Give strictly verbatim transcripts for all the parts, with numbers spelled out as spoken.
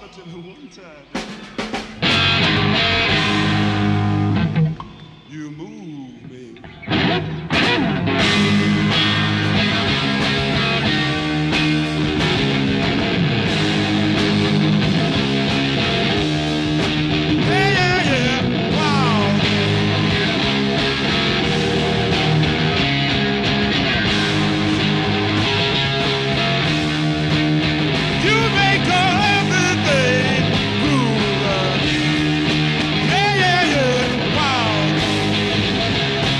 sucker to me one time. You move, baby. Yeah, yeah, yeah. Wow. You make everything groove. Yeah, yeah, yeah. Wow.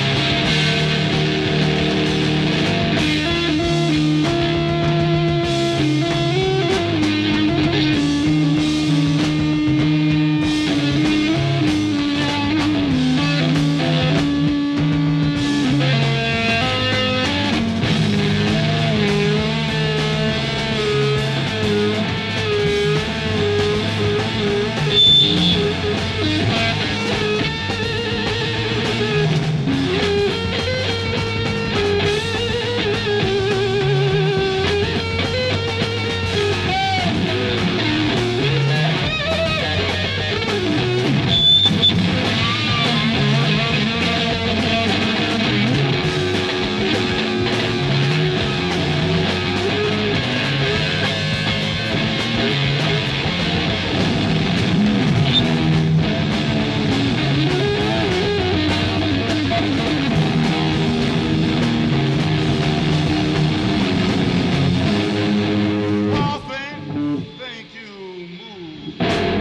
Well, think, think you move.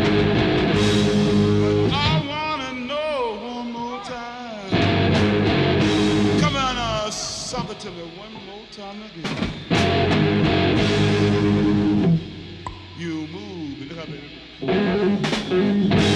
But I wanna know one more time. Come on, uh, sucker to me one more time again. You move. Look how baby.